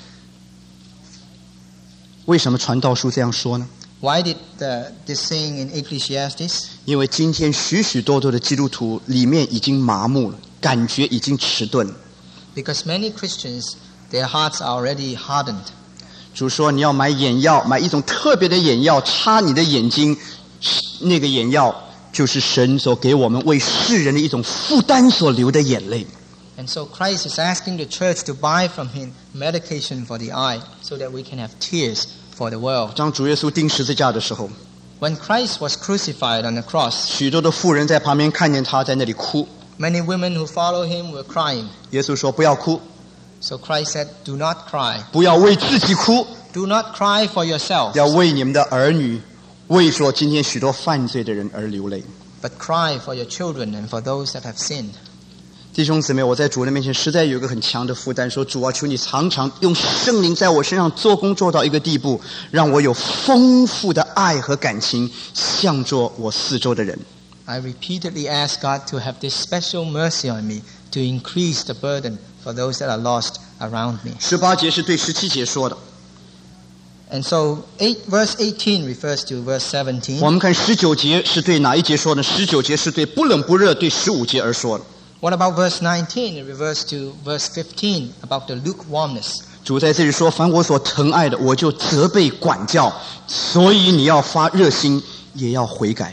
A: 为什么传道书这样说呢？
B: Why did uh, this saying in Ecclesiastes?
A: 因为今天许许多多的基督徒里面已经麻木了，感觉已经迟钝了。
B: Because many Christians, their hearts are already hardened.
A: 主说你要买眼药，买一种特别的眼药，擦你的眼睛。那个眼药就是神所给我们为世人的一种负担所流的眼泪。
B: And so Christ is asking the church to buy from him medication for the eye so that we can have tears for the world.
A: 当主耶稣钉十字架的时候，
B: When Christ was crucified on the cross,
A: 许多的妇人在旁边看见他在那里哭。
B: many women who followed him were crying.
A: 耶稣说不要哭，
B: So Christ said, do not cry.
A: 不要为自己哭，
B: Do not cry for yourselves,
A: 要为你们的儿女，为说今天许多犯罪的人而流泪。
B: but cry for your children and for those that have sinned.
A: 弟兄姊妹，我在主的面前实在有一个很强的负担，说主啊，求你常常用圣灵在我身上做工做到一个地步，让我有丰富的爱和感情，向着我四周的人。
B: I repeatedly ask God to have this special mercy on me to increase the burden for those that are lost around me.
A: 十八节是对十七节说的。
B: And so eight, verse eighteen refers to verse
A: 我
B: seventeen.
A: 们看十九节是对哪一节说的？十九节是对不冷不热对十五节而说的。
B: What about verse nineteen? It refers to verse fifteen about the lukewarmness.
A: 主在这里说，凡我所疼爱的，我就责备管教，所以你要发热心，也要悔改。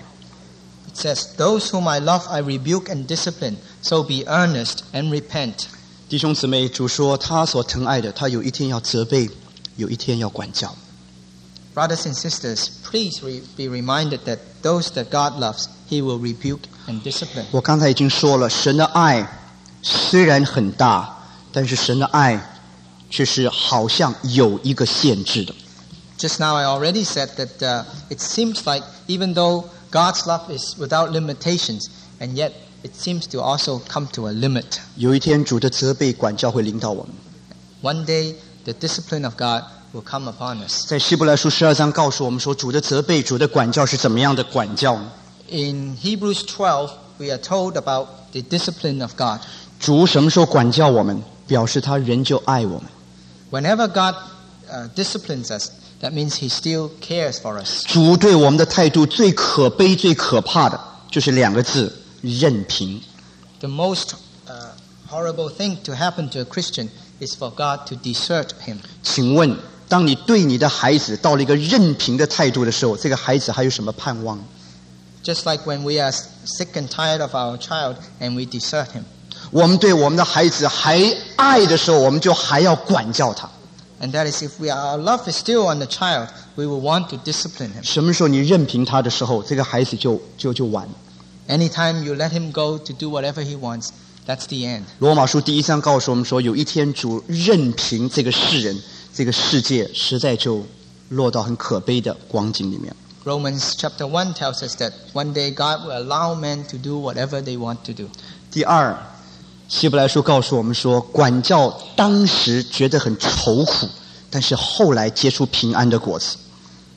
B: It says, "Those whom I love, I rebuke and discipline. So be earnest and repent."
A: 弟兄姊妹，主说他所疼爱的，他有一天要责备，有一天要管教。
B: Brothers and sisters, please re- be reminded that those that God loves, He will rebuke and discipline.
A: 我刚才已经说了，神的爱虽然很大，但是神的爱却是好像有一个限制的。
B: Just now I already said that uh, it seems like even though God's love is without limitations, and yet it seems to also come to a limit.
A: 有一天主的责备管教会临到我们。
B: One day the discipline of God will come upon us.
A: 在希伯来书十二章告诉我们说，主的责备、主的管教是怎么样的管教呢？
B: In Hebrews twelve, we are told about the discipline of God.
A: 主什么时候管教我们，表示他仍旧爱我们。
B: Whenever God uh, disciplines us, that means He still cares for us.
A: 主对我们的态度最可悲、最可怕的，就是两个字：任凭。
B: The most uh, horrible thing to happen to a Christian is for God to desert him.
A: 请问，当你对你的孩子到了一个任凭的态度的时候，这个孩子还有什么盼望？
B: Just like when we are sick and tired of our child and we desert him.
A: 我们对我们的孩子还爱的时候，我们就还要管教他。
B: And that is, if we are, our love is still on the child, we will want to discipline him.
A: 什么时候你任凭他的时候，这个孩子就就就完。
B: Anytime you let him go to do whatever he wants, that's the end.
A: 罗马书第一章告诉我们说，有一天主任凭这个世人，这个世界实在就落到很可悲的光景里面。
B: Romans chapter one tells us that one day God will allow men to do whatever they want to do.
A: 第二，希伯来书告诉我们说，管教当时觉得很愁苦，但是后来结出平安的果子。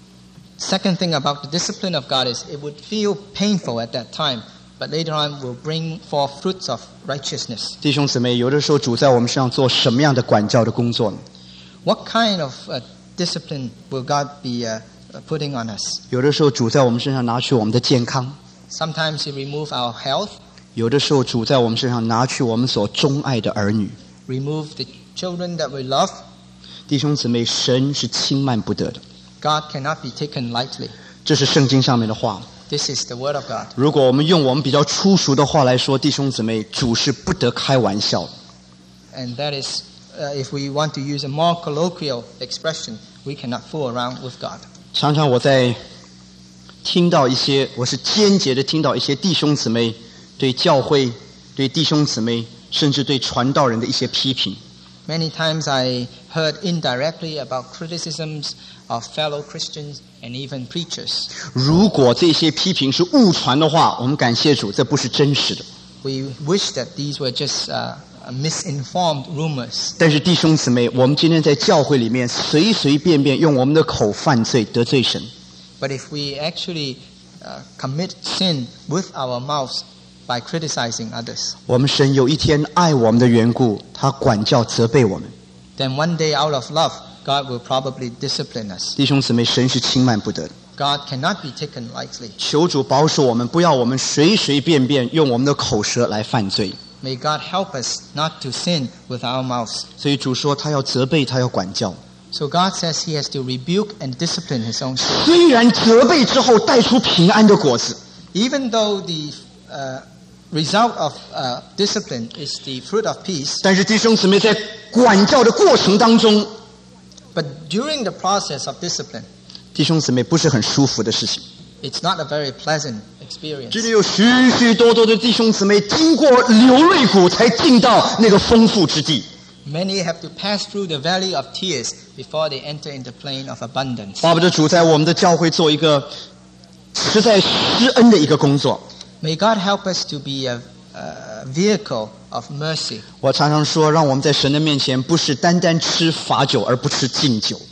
B: Second thing about the discipline of God is it would feel painful at that time, but later on will bring forth fruits of righteousness.
A: 弟兄姊妹，有的时候主在我们身上做什么样的管教的工作呢？
B: What kind of uh, discipline will God be uh, putting on us?
A: 有的时候主在我们身上拿去我们的健康，
B: Sometimes He remove our health,
A: 有的时候主在我们身上拿去我们所钟爱的儿女。
B: remove the children that we love.
A: 弟兄姊妹，神是轻慢不得的，
B: God cannot be taken lightly.
A: 这是圣经上面的话。
B: This is the word of God.
A: 如果我们用我们比较粗俗的话来说，弟兄姊妹，主是不得开玩笑的。
B: And that is, uh, if we want to use a more colloquial expression, we cannot fool around with God.
A: 常常我在听到一些，我是间接的听到一些弟兄姊妹对教会、对弟兄姊妹，甚至对传道人的一些批评。
B: Many times I heard indirectly about criticisms of fellow Christians and even preachers.
A: 如果这些批评是误传的话，我们感谢主，这不是真实的。
B: We wish that these were just uh, misinformed rumors.
A: 但是弟兄姊妹，我们今天在教会里面随随便便用我们的口犯罪得罪神，
B: But if we actually uh, commit sin with our mouths by criticizing others,
A: 我们神有一天爱我们的缘故，他管教责备我们。
B: then one day out of love, God will probably discipline us.
A: 弟兄姊妹，神是轻慢不得的。
B: God cannot be taken lightly.
A: 求主保守我们，不要我们随随便便用我们的口舌来犯罪。
B: May God help us not to sin with our mouths.
A: 所以主说他要责备，他要管教。
B: So God says He has to rebuke and discipline His own children.
A: 虽然责备之后带出平安的果子，
B: Even though the uh, result of uh, discipline is the fruit of peace,
A: 但是弟兄姊妹在管教的过程当中，
B: but during the process of discipline,
A: 弟兄姊妹不是很舒服的事情。
B: it's not a very pleasant experience.
A: 这里有许许多多的弟兄姊妹经过流泪谷才进到那个丰富之地。
B: Many have to pass through the valley of tears before they enter into the plain of abundance.
A: 巴不得主在我们的教会做一个实在施恩的一个工作。
B: May God help us to be a, a vehicle of mercy.
A: 我常常说，让我们在神的面前不是单单吃罚酒，而不吃敬酒。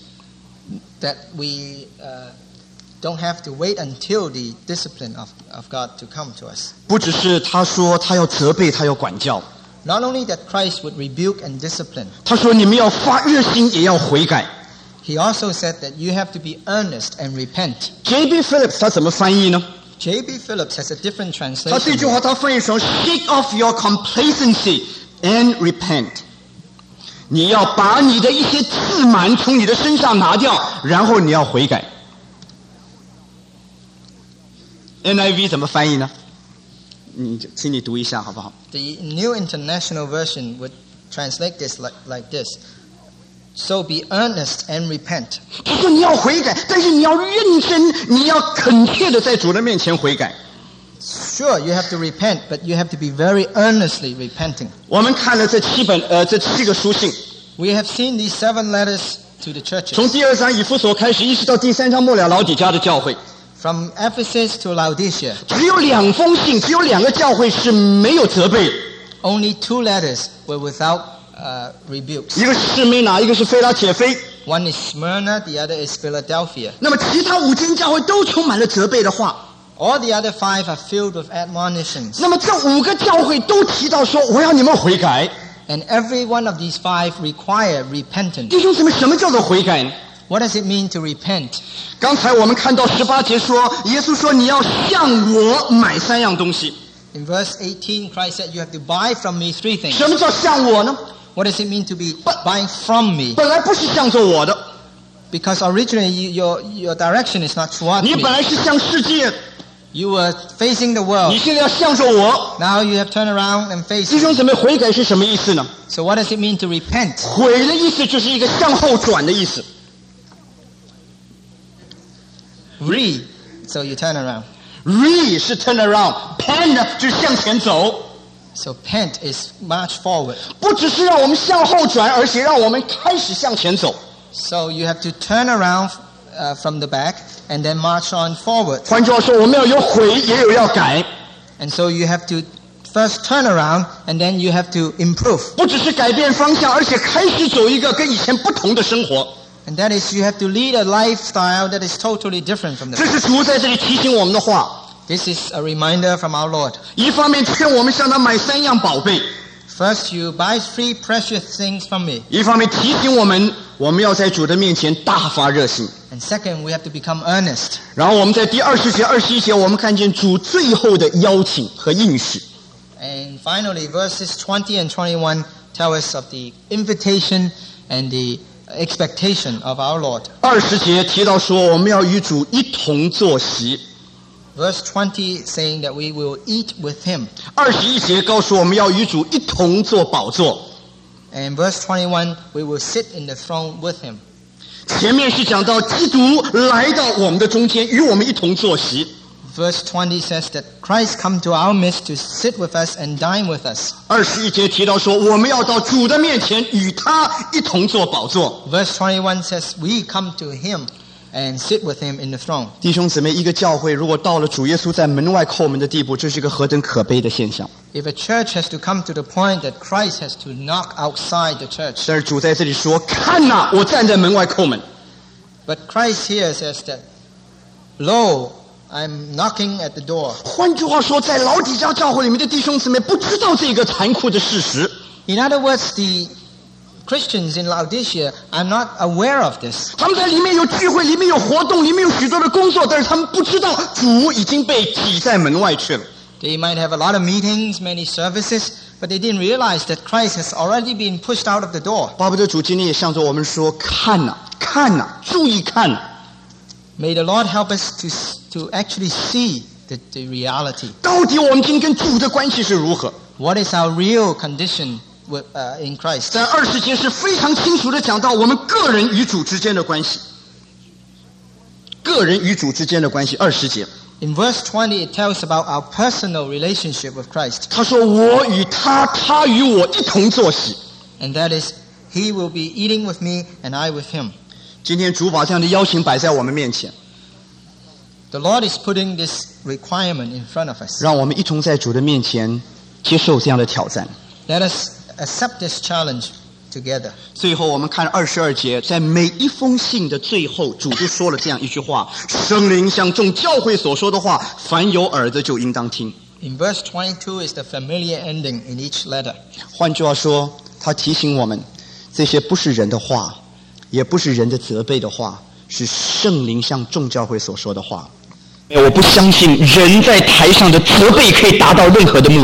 B: That we uh, don't have to wait until the discipline of, of God to come to us.
A: 不只是他说他要责备，他要管教。
B: Not only that Christ would rebuke and discipline,
A: 他说你们要发热心，也要悔改。
B: He also said that you have to be earnest and repent.
A: J B Phillips 他怎么翻译呢？
B: J B Phillips has a different
A: 他这句
B: translation.
A: 话他翻译成 "Shake off your complacency and repent"。 你要把你的一些自满从你的身上拿掉，然后你要悔改。N I V 怎么翻译呢？你请你读一下好不好？
B: The New International Version would translate this like, like this. So be earnest and repent.
A: 他说你要悔改，但是你要认真，你要恳切的在主的面前悔改。
B: Sure, you have to repent, but you have to be very earnestly repenting.
A: 我们看了这七本呃这七个书信，
B: We have seen these seven letters to the
A: 从
B: churches.
A: 第二章以弗所开始，一直到第三章末了老底嘉的教会，
B: From Ephesus to Laodicea,
A: 只有两封信，只有两个教会是没有责备的，
B: only two letters were without uh, rebukes.
A: 一个是士梅拿，一个是菲拉铁菲。
B: One is Smyrna, the other is Philadelphia.
A: 那么其他五间教会都充满了责备的话。
B: All the other five are filled with admonitions.
A: 那么这五个教会都提到说，我要你们悔改。
B: And every one of these five require repentance.
A: 弟兄姊妹，什么叫做悔改呢？
B: What does it mean to repent?
A: 刚才我们看到十八节说，耶稣说你要向我买三样东西。
B: In verse eighteen, Christ said, you have to buy from me three things.
A: 什么叫向我呢？
B: What does it mean to be buying from me?
A: 本来不是向着我的，
B: Because originally you, your, your direction is not toward
A: 你
B: me.
A: 本来是向世界，
B: You were facing the
A: 你
B: world.
A: 现在要向着我。
B: Now you have turned around and
A: 弟
B: faced
A: 兄
B: me.
A: 姊妹，悔改是什么意思呢？
B: So what does it mean to repent?
A: 悔的意思就是一个向后转的意思。
B: Re, so you turn around.
A: Re 是 turn around，pen 呢就是向前走，
B: So pent is march forward.
A: 不只是让我们向后转，而且让我们开始向前走。
B: So you have to turn around uh, from the back and then march on forward.
A: 换句话说，我们要有悔，也有要改，
B: And so you have to first turn around and then you have to improve.
A: 不只是改变方向，而且开始走一个跟以前不同的生活。
B: And that is you have to lead a lifestyle that is totally different from the
A: 这
B: past.
A: 是主在这里提醒我们的话。
B: This is a reminder from our Lord.
A: 一方面劝我们向他买三样宝贝，
B: First, you buy three precious things from me.
A: 一方面提醒我们，我们要在主的面前大发热心。
B: And second, we have to become earnest.
A: 然后我们在第二十节、二十一节，我们看见主最后的邀请和应许。
B: And finally, verses twenty and twenty-one tell us of the invitation and the expectation of our Lord.
A: 二十节提到说，我们要与主一同坐席。
B: Verse twenty saying that we will eat with him.
A: 二十一节告诉我们要与主一同坐宝座。
B: And verse twenty-one, we will sit in the throne with him.
A: 前面是讲到基督来到我们的中间，与我们一同坐席。
B: Verse twenty says that Christ come to our midst to sit with us and dine with us.
A: 二十一节提到说，我们要到主的面前，与他一同坐宝座。
B: Verse twenty-one says we come to him and sit with him in the throne.
A: 弟兄姊妹，一个教会如果到了主耶稣在门外叩门的地步，这是一个何等可悲的现象。
B: If a church has to come to the point that Christ has to knock outside the church.
A: 但是主在这里说：“看哪，我站在门外叩门。
B: But Christ here says that, Lo, I'm knocking at the door. ”
A: 换句话说，在老底嘉教会里面的弟兄姊妹不知道这个残酷的事实。
B: In other words, the Christians in Laodicea are not aware of this.
A: 他们在里面有聚会，里面有活动，里面有许多的工作，但是他们不知道主已经被挤在门外去了。
B: They might have a lot of meetings, many services, but they didn't realize that Christ has already been pushed out of the door.
A: 巴不得主今天也向着我们说：“看哪，看哪，注意看哪！
B: May the Lord help us to, to actually see the, the reality.
A: 到底我们今天跟主的关系是如何？”
B: What is our real condition with, uh, in Christ?
A: 在二十节是非常清楚的讲到我们个人与主之间的关系，个人与主之间的关系。二十节，
B: In verse twenty, it tells about our personal relationship with Christ.
A: 他说：“我与他，他与我一同坐席。
B: And that is, he will be eating with me and I with him. ”
A: 今天主把这样的邀请摆在我们面前，
B: The Lord is putting this requirement in front of us.
A: 让我们一同在主的面前接受这样的挑战。
B: Let us accept this challenge together.
A: 最后，我们看二十二节，在每一封信的最后，主就说了这样一句话：“圣灵向众教会所说的话，凡有耳的就应当听。”
B: In verse twenty-two is the familiar ending in each letter.
A: 换句话说，他提醒我们，这些不是人的话，也不是人的责备的话，是圣灵向众教会所说的话。我不相信人在台上的责备可以达到任何的目的。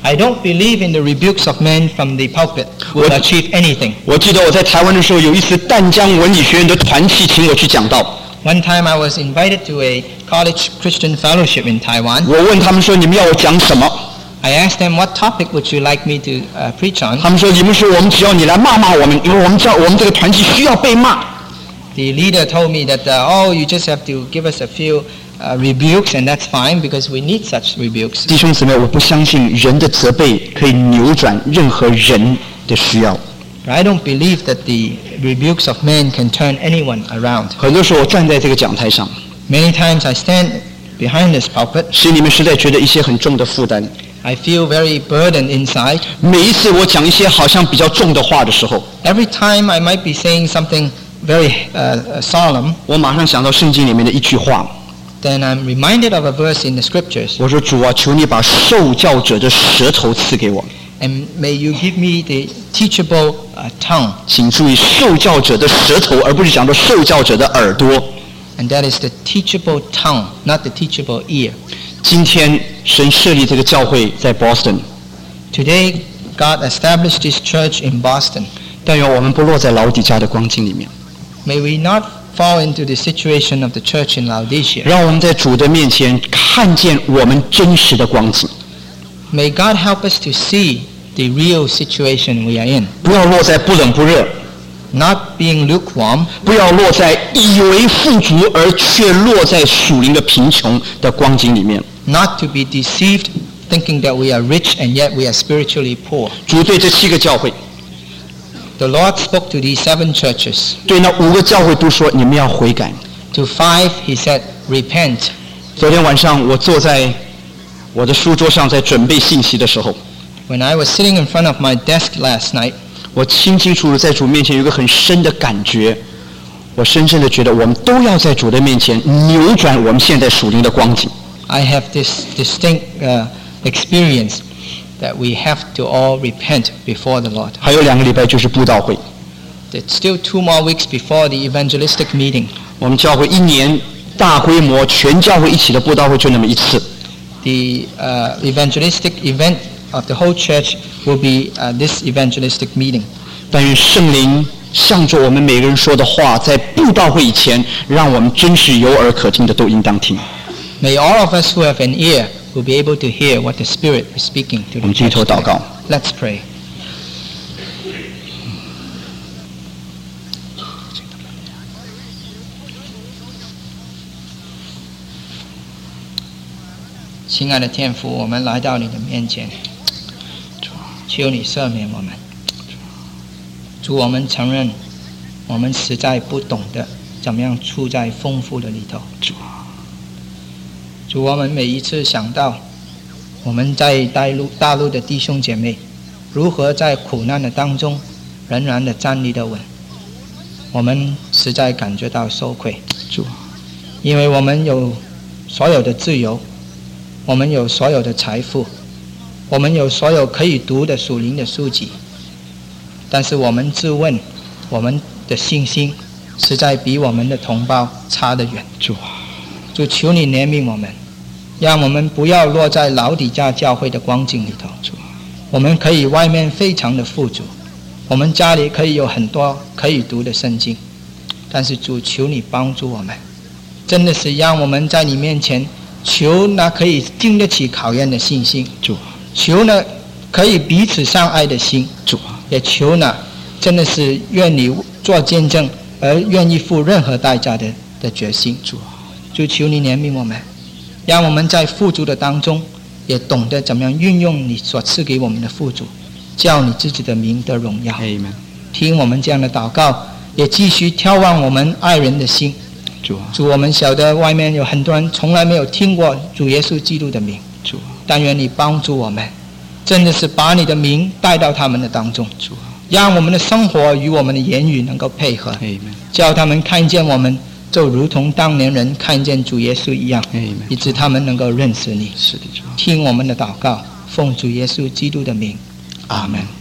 B: I don't believe in the rebukes of men from the pulpit will achieve anything.
A: 我记得我在台湾的时候，有一次淡江文理学院的团契请我去讲道。
B: One time I was invited to a college Christian fellowship in Taiwan.
A: 我问他们说：“你们要我讲什么？”
B: I asked them, "What topic would you like me to uh, preach on?"
A: 他们说：“你们说我们只要你来骂骂我们，因为我们知道我们这个团契需要被骂。”
B: The leader told me that, uh, "Oh, you just have to give us a few uh, rebukes, and that's fine because we need such rebukes."
A: 弟兄姊妹，我不相信人的责备可以扭转任何人的需要。
B: I don't believe that the rebukes of men can turn anyone around.
A: 很多时候我站在这个讲台上
B: Many times I stand behind this pulpit.
A: 心里面实在觉得一些很重的负担。
B: I feel very burdened inside.
A: 每一次我讲一些好像比较重的话的时候
B: Every time I might be saying something very uh, solemn,
A: 我马上想到圣经里面的一句话
B: then I'm reminded of a verse in the scriptures.
A: 我说主啊，求你把受教者的舌头赐给我。
B: And may you give me the teachable uh, tongue.
A: 请注意，受教者的舌头，而不是讲到受教者的耳朵。
B: And that is the teachable tongue, not the teachable ear.
A: 今天神设立这个教会在 Boston，
B: Today, God established this church in Boston.
A: 但愿我们不落在老底嘉的光景里面，
B: May we not fall into the situation of the church in Laodicea.
A: 让我们在主的面前看见我们真实的光景，
B: May God help us to see the real situation we are in.
A: 不要落在不冷不热，
B: Not being lukewarm,
A: 不要落在以为富足而却落在属灵的贫穷的光景里面。
B: not to be deceived, thinking that we are rich and yet we are spiritually poor.
A: 主对这七个教会，
B: The Lord spoke to these seven churches.
A: 对那五个教会都说你们要悔改。
B: To five, he said, repent.
A: 昨天晚上我坐在我的书桌上在准备信息的时候，
B: When I was sitting in front of my desk last night,
A: 我清清楚楚在主面前有一个很深的感觉，我深深的觉得我们都要在主的面前扭转我们现在属灵的光景。
B: I have this distinct uh, experience that we have to all repent before the Lord.
A: 还有两个礼拜就是布道会，
B: There's still two more weeks before the evangelistic meeting.
A: 我们教会一年大规模全教会一起的布道会就那么一次。
B: The uh, evangelistic event of the whole church will be uh, this evangelistic meeting.
A: 但愿圣灵向着我们每个人说的话，在布道会以前，让我们真是有耳可听的都应当听。
B: May all of us who have an ear will be able to hear what the Spirit is speaking to
A: 我
B: the
A: 们低
B: church
A: 头祷
B: today.
A: 告。
B: Let's pray. 亲爱的天父，我们来到你的面前，求你赦免我们。主，我们承认，我们实在不懂得怎么样处在丰富的里头。主，我们每一次想到我们在大陆大陆的弟兄姐妹如何在苦难的当中仍然的站立的稳，我们实在感觉到羞愧。主，因为我们有所有的自由，我们有所有的财富，我们有所有可以读的属灵的书籍，但是我们自问，我们的信心实在比我们的同胞差得远。主，主求你怜悯我们，让我们不要落在老底嘉教会的光景里头。主，我们可以外面非常的富足，我们家里可以有很多可以读的圣经，但是主求你帮助我们，真的是让我们在你面前求那可以经得起考验的信心。主，求那可以彼此相爱的心。主，也求那真的是愿你做见证而愿意付任何代价的的决心。主，就求你怜悯我们，让我们在富足的当中也懂得怎么样运用你所赐给我们的富足，叫你自己的名得荣耀。
A: Amen。
B: 听我们这样的祷告，也继续眺望我们爱人的心。
A: 主，
B: 主，我们晓得外面有很多人从来没有听过主耶稣基督的名。主，但愿你帮助我们，真的是把你的名带到他们的当中。主，让我们的生活与我们的言语能够配合。
A: Amen。
B: 叫他们看见我们就如同当年人看见主耶稣一样。
A: Amen。
B: 以致他们能够认识你。
A: 是的，主。
B: 听我们的祷告，奉主耶稣基督的名，
A: 阿们。